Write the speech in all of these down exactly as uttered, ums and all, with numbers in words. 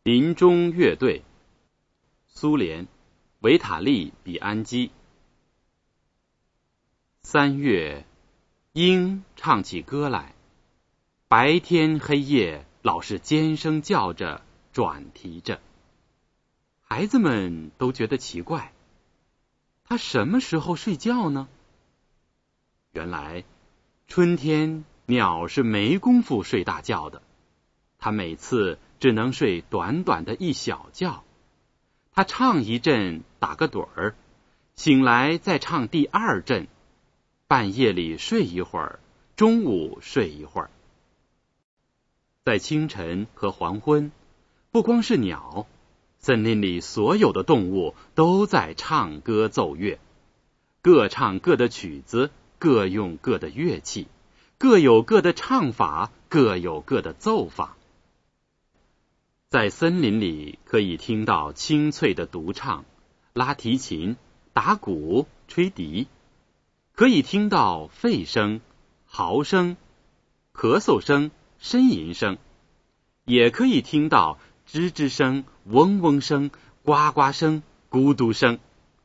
林中乐队，苏联，维塔利·比安基。三月，鹰唱起歌来，白天黑夜老是尖声叫着，转啼着。孩子们都觉得奇怪，他什么时候睡觉呢？原来，春天鸟是没工夫睡大觉的，它每次只能睡短短的一小觉。它唱一阵，打个盹儿，醒来再唱第二阵，半夜里睡一会儿，中午睡一会儿。在清晨和黄昏，不光是鸟，森林里所有的动物都在唱歌奏乐，各唱各的曲子，各用各的乐器，各有各的唱法，各有各的奏法。在森林里可以听到清脆的独唱，拉提琴，打鼓，吹笛，可以听到吠声、嚎声、咳嗽声、呻吟声，也可以听到吱吱声、嗡嗡声、呱呱声、咕嘟声。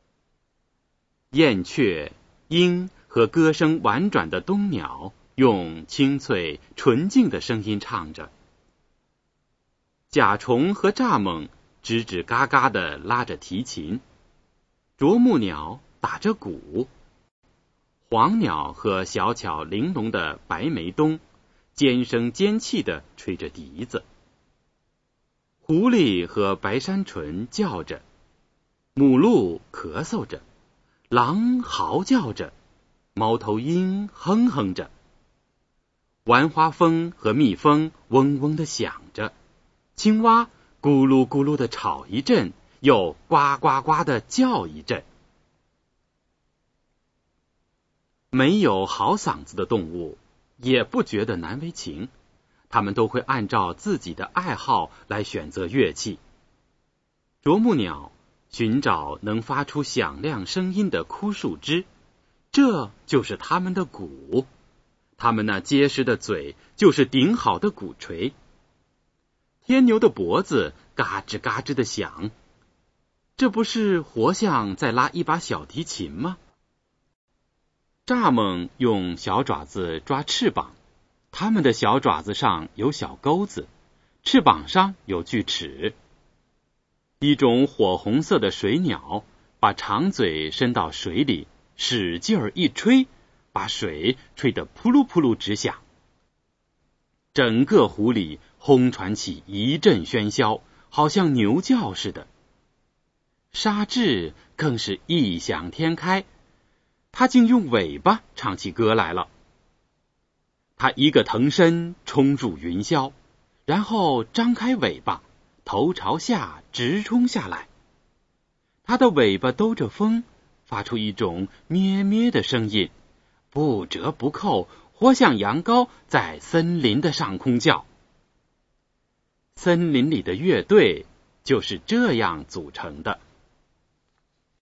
燕雀、鹰和歌声婉转的冬鸟用清脆纯净的声音唱着，甲虫和蚱蜢吱吱嘎嘎地拉着提琴，啄木鸟打着鼓，黄鸟和小巧玲珑的白眉冬尖声尖气地吹着笛子，狐狸和白山豚叫着，母鹿咳嗽着，狼嚎叫着，猫头鹰哼哼着，玩花蜂和蜜蜂嗡嗡地响着，青蛙咕噜咕噜地吵一阵，又呱呱呱地叫一阵。没有好嗓子的动物也不觉得难为情，它们都会按照自己的爱好来选择乐器。啄木鸟寻找能发出响亮声音的枯树枝，这就是它们的鼓，它们那结实的嘴就是顶好的鼓槌。天牛的脖子嘎吱嘎吱地响，这不是活像在拉一把小提琴吗？蚱蜢用小爪子抓翅膀，它们的小爪子上有小钩子，翅膀上有锯齿。一种火红色的水鸟把长嘴伸到水里，使劲儿一吹，把水吹得扑噜扑噜直响。整个湖里轰传起一阵喧嚣，好像牛叫似的。沙蛭更是异想天开，它竟用尾巴唱起歌来了。它一个腾身冲入云霄，然后张开尾巴，头朝下直冲下来。它的尾巴兜着风，发出一种咩咩的声音，不折不扣，活像羊羔在森林的上空叫。森林里的乐队就是这样组成的。